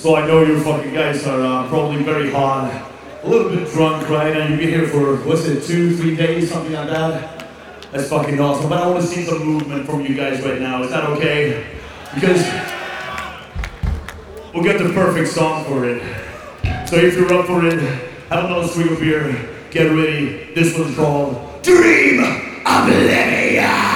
So I know you fucking guys are probably very hot, a little bit drunk, right? And you've been here for, what's it, 2-3 days, something like that? That's fucking awesome. But I want to see some movement from you guys right now. Is that okay? Because we'll get the perfect song for it. So if you're up for it, have another swig of beer, get ready. This one's called Dream Oblivion!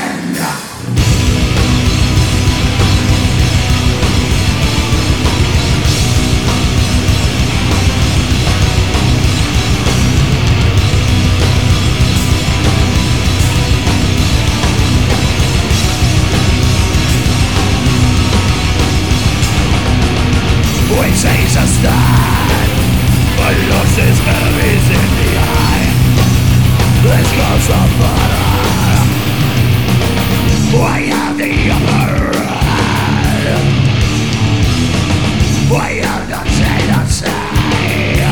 We chase a stand, but looks his enemies in the eye. This goes on further. We have the upper hand. We have nothing to say.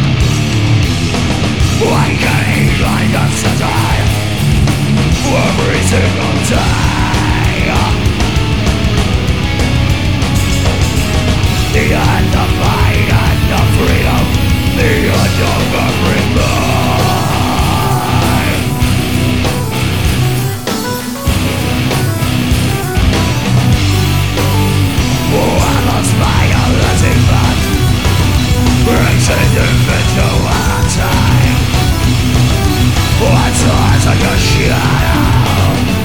We can even us to die every single day. The end of fight and of freedom, the end of everything. Whoever's violating that brings individuality. What's eyes like a shadow?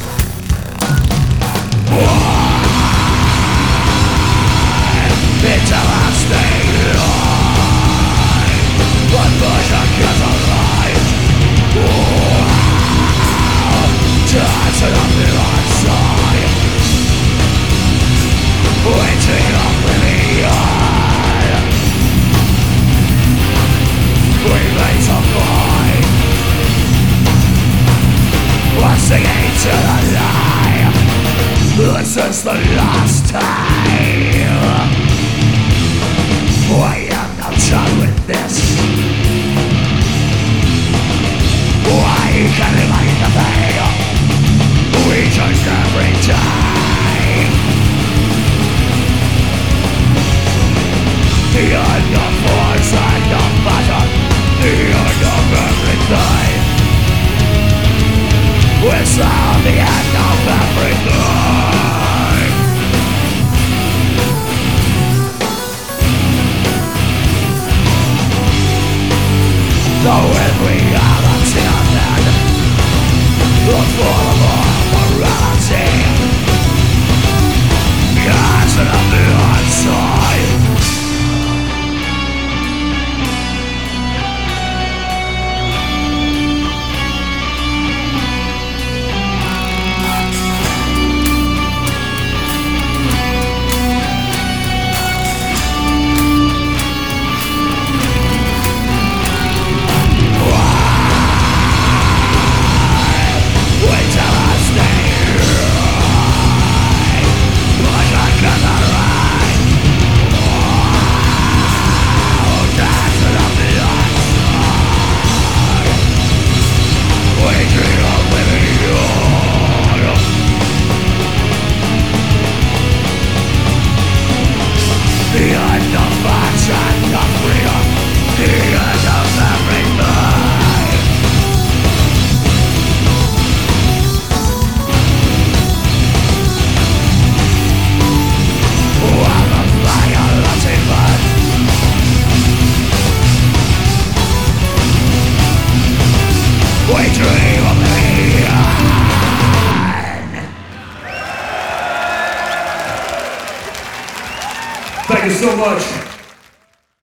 It's a lasting lie, but vision gets alive. Dancing up the outside, waiting oblivion. We made some fight, listening to the lie. This is the last time. I am not done with this. I can remind the pain we change every day. The end of force and of passion, the end of everything. We saw the end of everything. So if we are until look for the more morality, casting up the outside. Thank you so much.